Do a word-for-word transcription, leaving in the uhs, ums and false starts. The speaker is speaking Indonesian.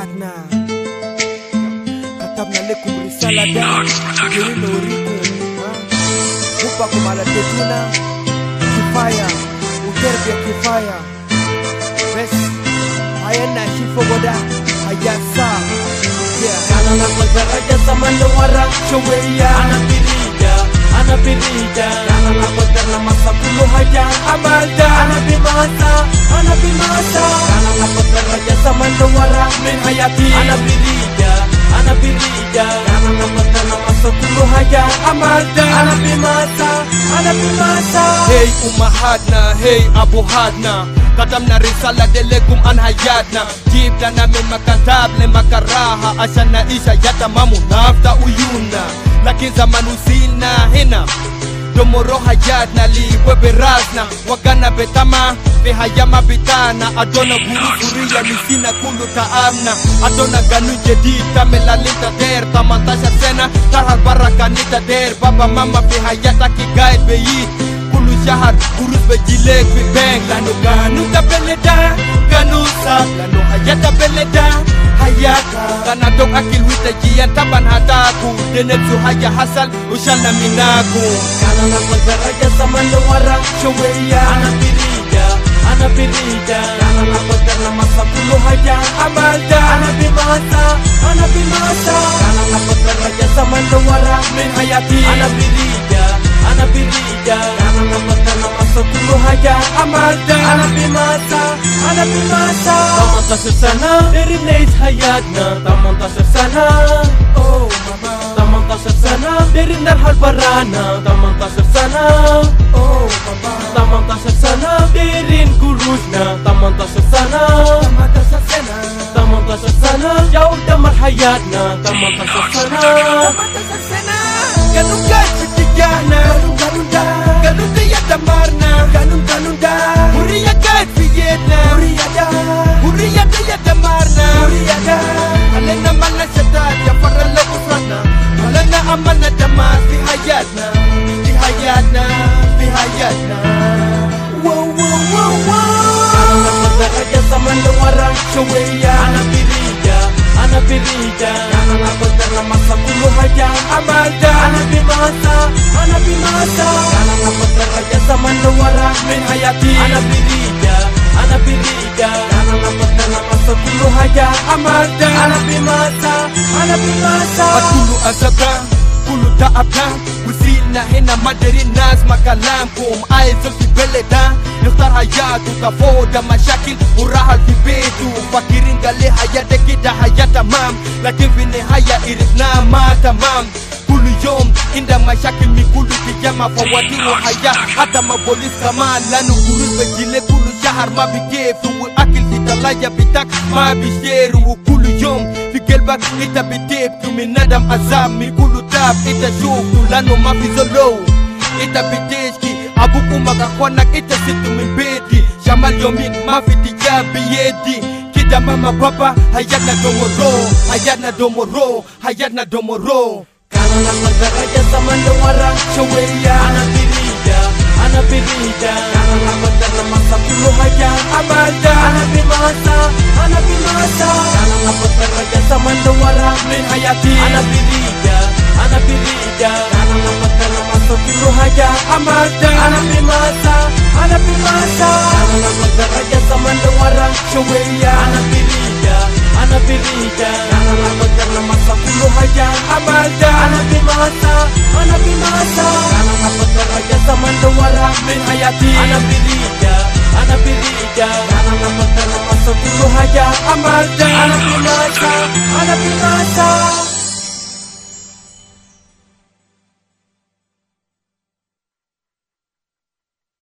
hadna katabna lekum risalatan jirino rikum mupakum ala tetuna kifaya uterbia kifaya bes ayana shifogoda ayasa kana na magdaraja sa mandawarang syawaya ana pirida ana pirida kana na magdara masapuluh haja amalda ana bimasa ana bimasa kana na magdaraja sa mandawarang min hayati ana pirida ana pirida kana na magdara masapuluh haja amalda ana bimasa ana bimasa. Hey umahadna hey abuhadna katamna risala delekum an hayatna jibna na min makatab le makaraha ashana isha yata mamu nafta uyuna lakin zaman usina hina domoro hayatna li weberazna wagana betama fi hayama bitana adona guru suriya nisina kulu taamna adona ganu jadi tamelalita der tamantasha sena tarhar barakanita der baba mama fi hayata ki guide beyi kulu shahar gurus bejilek fi beng lanu ganu tabeleda ganu sab lanu hayata beleda hayata kana dok akil wita jiyan taban hataku denet su haya hasal ushala minaku kana na magdaraja sa mandawarang syawaya ana pirida ana pirida kana na magdara masapuluh haja amalda ana bimasa ana bimasa kana na magdaraja sa mandawarang min hayati ana pirida ana pirida kana na magdara masapuluh haja amalda ana bimasa ana bimasa tamanta sesana dari nait hayatna tamanta sesana oh mama tamanta sesana dari narhal barana tamanta sesana oh mama tamanta sesana dari gurusna tamanta sesana tamanta sesana tamanta sesana jauh damar hayatna tamanta sesana tamanta sesana ganun ganun tijana ganun ganun da ganun tiya damarna ganun ganun da huriya gait fiyetna huriya da huriya tiya damarna huriya da alena mana setat ya farala usrana alena amana damar fi hayatna fi hayatna fi hayatna wow wow wow wow kana na magdaraja sa mandawarang syawaya ana pirida ana pirida kana na magdara masapuluh haja amalda ana bimasa ana bimasa kana na magdaraja sa mandawarang min hayati ana pirida ana pirida kana na magdara masapuluh haja amalda ana bimasa ana bimasa kulu azabna kulu ta'abna وسيلنا هنا مدري الناس مكلامكم عايز في بلدنا نختار حياته كفوضى مشاكل وراحل في بيته فاكرين قال لي حياتك كده حياة تمام لكن في النهاية إرثنا ما تمام كل يوم عندنا مشاكل من كل تجمع فواتير وحياة حتى ما بوليس كمان لانه قروش بجيلة كل شهر ما بكيف واكل في طلايا بتاك ما بيشتري وكل يوم في قلبك انت بتبكي من ندم عذاب من كل تاب انت شوفه لانه ما في زلو انت بتشكي ابوك وامك اخوانك انت ست من بيتي شمال يومين ما في تجاب بيدي كده ماما بابا حياتنا دومورو حياتنا دومورو حياتنا دومورو kana na magdaraja sa mandawarang syawaya ana pirida ana pirida kana na magdara masapuluh haja amalda ana bimasa ana bimasa kana na magdaraja sa mandawarang min hayati ana pirida ana pirida kana na magdara masapuluh haja amalda ana bimasa ana bimasa kana na magdaraja sa mandawarang syawaya ana pirida ana pirida kana na magdara masapuluh haja amalda ana bimasa ana bimasa kana na magdaraja sa mandawarang min hayati ana pirida ana pirida kana na magdara masapuluh haja amalda ana bimasa ana bimasa